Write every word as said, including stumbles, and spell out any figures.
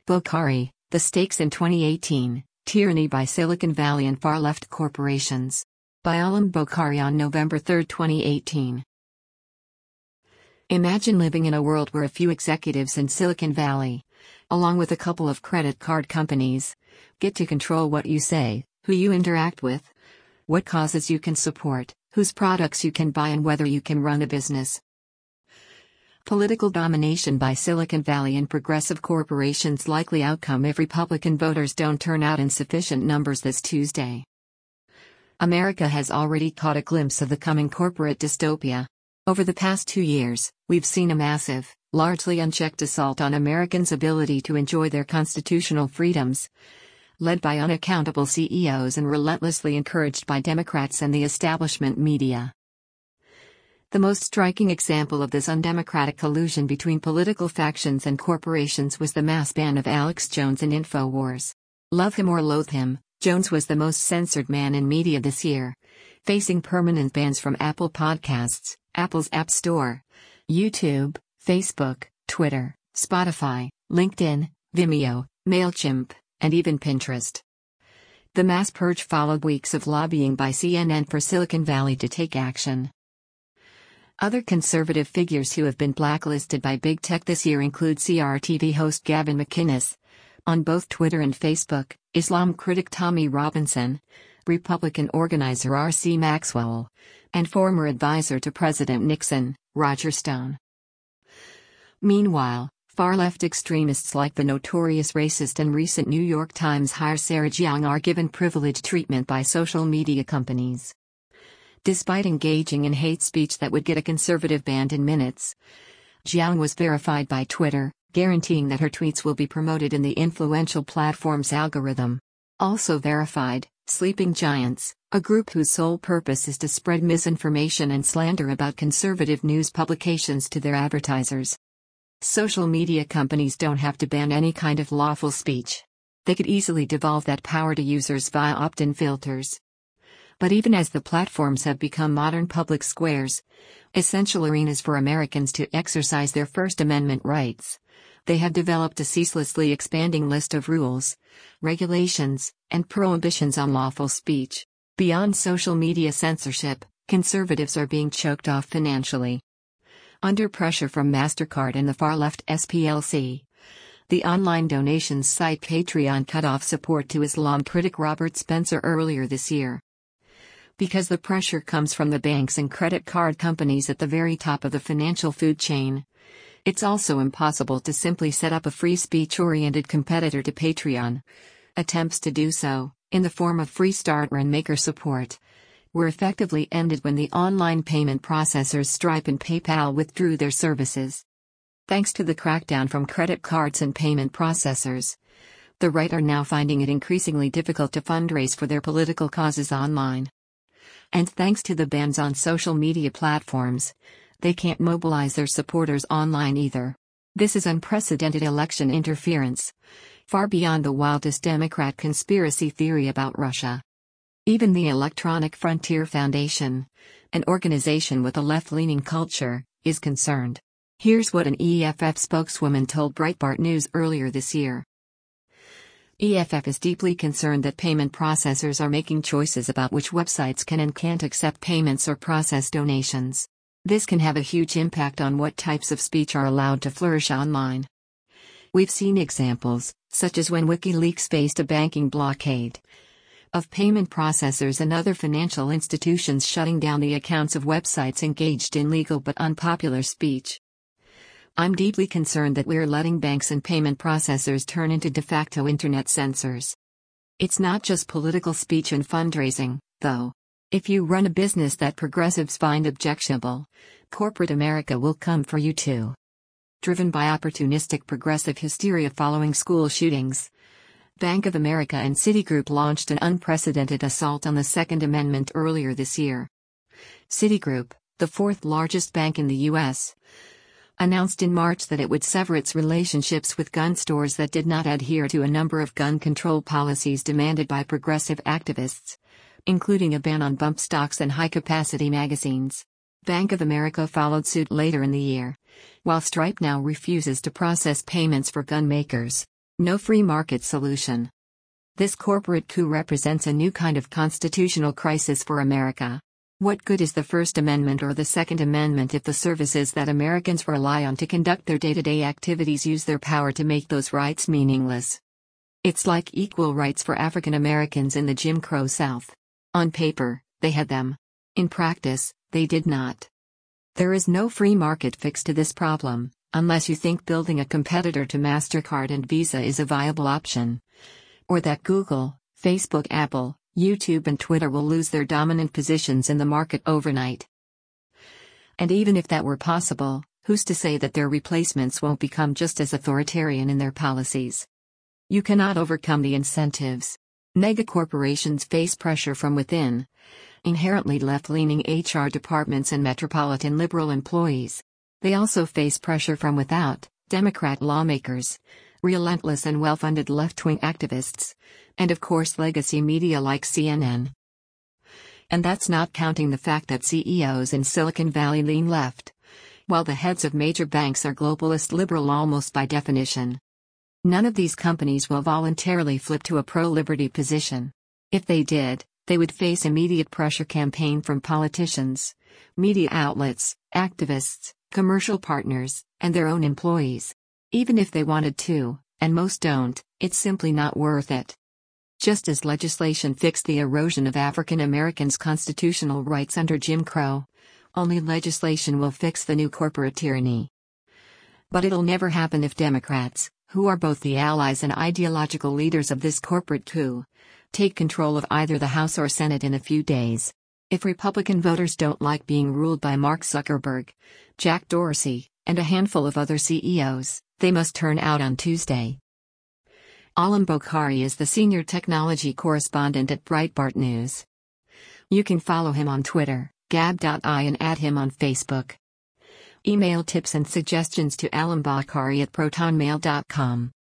Bokhari, The Stakes in twenty eighteen, Tyranny by Silicon Valley and Far-Left Corporations. By Alam Bokhari on November third, twenty eighteen. Imagine living in a world where a few executives in Silicon Valley, along with a couple of credit card companies, get to control what you say, who you interact with, what causes you can support, whose products you can buy, and whether you can run a business. Political domination by Silicon Valley and progressive corporations likely outcome if Republican voters don't turn out in sufficient numbers this Tuesday. America has already caught a glimpse of the coming corporate dystopia. Over the past two years, we've seen a massive, largely unchecked assault on Americans' ability to enjoy their constitutional freedoms, led by unaccountable C E Os and relentlessly encouraged by Democrats and the establishment media. The most striking example of this undemocratic collusion between political factions and corporations was the mass ban of Alex Jones in InfoWars. Love him or loathe him, Jones was the most censored man in media this year, facing permanent bans from Apple Podcasts, Apple's App Store, YouTube, Facebook, Twitter, Spotify, LinkedIn, Vimeo, MailChimp, and even Pinterest. The mass purge followed weeks of lobbying by C N N for Silicon Valley to take action. Other conservative figures who have been blacklisted by big tech this year include C R T V host Gavin McInnes, on both Twitter and Facebook, Islam critic Tommy Robinson, Republican organizer R C Maxwell, and former advisor to President Nixon, Roger Stone. Meanwhile, far-left extremists like the notorious racist and recent New York Times hire Sarah Jiang are given privileged treatment by social media companies. Despite engaging in hate speech that would get a conservative banned in minutes, Jiang was verified by Twitter, guaranteeing that her tweets will be promoted in the influential platform's algorithm. Also verified, Sleeping Giants, a group whose sole purpose is to spread misinformation and slander about conservative news publications to their advertisers. Social media companies don't have to ban any kind of lawful speech. They could easily devolve that power to users via opt-in filters. But even as the platforms have become modern public squares, essential arenas for Americans to exercise their First Amendment rights, they have developed a ceaselessly expanding list of rules, regulations, and prohibitions on lawful speech. Beyond social media censorship, conservatives are being choked off financially. Under pressure from MasterCard and the far-left S P L C, the online donations site Patreon cut off support to Islam critic Robert Spencer earlier this year. Because the pressure comes from the banks and credit card companies at the very top of the financial food chain, it's also impossible to simply set up a free speech-oriented competitor to Patreon. Attempts to do so, in the form of free starter and maker support, were effectively ended when the online payment processors Stripe and PayPal withdrew their services. Thanks to the crackdown from credit cards and payment processors, the right are now finding it increasingly difficult to fundraise for their political causes online. And thanks to the bans on social media platforms, they can't mobilize their supporters online either. This is unprecedented election interference, far beyond the wildest Democrat conspiracy theory about Russia. Even the Electronic Frontier Foundation, an organization with a left-leaning culture, is concerned. Here's what an E F F spokeswoman told Breitbart News earlier this year. E F F is deeply concerned that payment processors are making choices about which websites can and can't accept payments or process donations. This can have a huge impact on what types of speech are allowed to flourish online. We've seen examples, such as when WikiLeaks faced a banking blockade, of payment processors and other financial institutions shutting down the accounts of websites engaged in legal but unpopular speech. I'm deeply concerned that we're letting banks and payment processors turn into de facto internet censors. It's not just political speech and fundraising, though. If you run a business that progressives find objectionable, corporate America will come for you too. Driven by opportunistic progressive hysteria following school shootings, Bank of America and Citigroup launched an unprecedented assault on the Second Amendment earlier this year. Citigroup, the fourth largest bank in the U S, announced in March that it would sever its relationships with gun stores that did not adhere to a number of gun control policies demanded by progressive activists, including a ban on bump stocks and high-capacity magazines. Bank of America followed suit later in the year, while Stripe now refuses to process payments for gun makers. No free market solution. This corporate coup represents a new kind of constitutional crisis for America. What good is the First Amendment or the Second Amendment if the services that Americans rely on to conduct their day-to-day activities use their power to make those rights meaningless? It's like equal rights for African Americans in the Jim Crow South. On paper, they had them. In practice, they did not. There is no free market fix to this problem, unless you think building a competitor to MasterCard and Visa is a viable option. Or that Google, Facebook, Apple, YouTube and Twitter will lose their dominant positions in the market overnight. And even if that were possible, who's to say that their replacements won't become just as authoritarian in their policies? You cannot overcome the incentives. Megacorporations face pressure from within. Inherently left-leaning H R departments and metropolitan liberal employees. They also face pressure from without, Democrat lawmakers, relentless and well-funded left-wing activists, and of course legacy media like C N N. And that's not counting the fact that C E Os in Silicon Valley lean left, while the heads of major banks are globalist liberal almost by definition. None of these companies will voluntarily flip to a pro-liberty position. If they did, they would face immediate pressure campaign from politicians, media outlets, activists, commercial partners, and their own employees. Even if they wanted to, and most don't, it's simply not worth it. Just as legislation fixed the erosion of African Americans' constitutional rights under Jim Crow, only legislation will fix the new corporate tyranny. But it'll never happen if Democrats, who are both the allies and ideological leaders of this corporate coup, take control of either the House or Senate in a few days. If Republican voters don't like being ruled by Mark Zuckerberg, Jack Dorsey, and a handful of other C E Os, they must turn out on Tuesday. Alam Bokhari is the senior technology correspondent at Breitbart News. You can follow him on Twitter, gab dot I, and add him on Facebook. Email tips and suggestions to alam bokhari at protonmail dot com.